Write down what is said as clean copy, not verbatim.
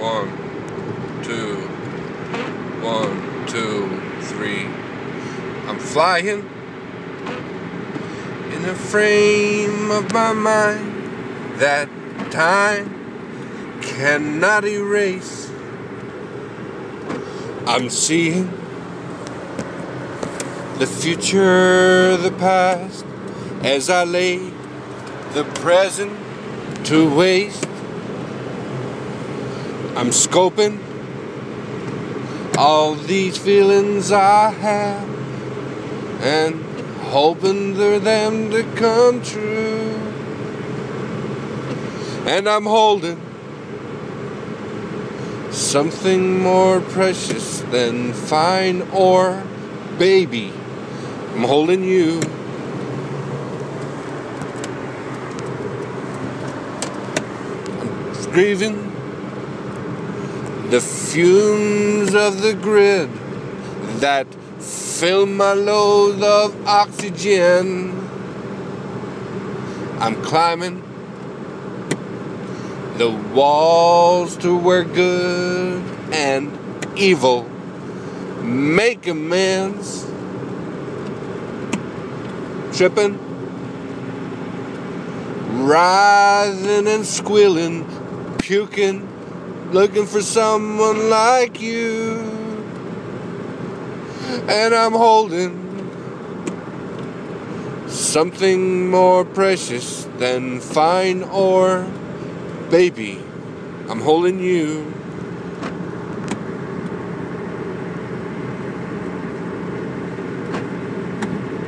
1, 2, 1, 2, 3. I'm flying in a frame of my mind that time cannot erase. I'm seeing the future, the past, as I lay the present to waste. I'm scoping all these feelings I have and hoping for them to come true. And I'm holding something more precious than fine ore, baby. I'm holding you. I'm grieving the fumes of the grid that fill my load of oxygen. I'm climbing the walls to where good and evil make amends. Tripping, writhing and squealing, puking, looking for someone like you. And I'm holding something more precious than fine ore, baby. I'm holding you.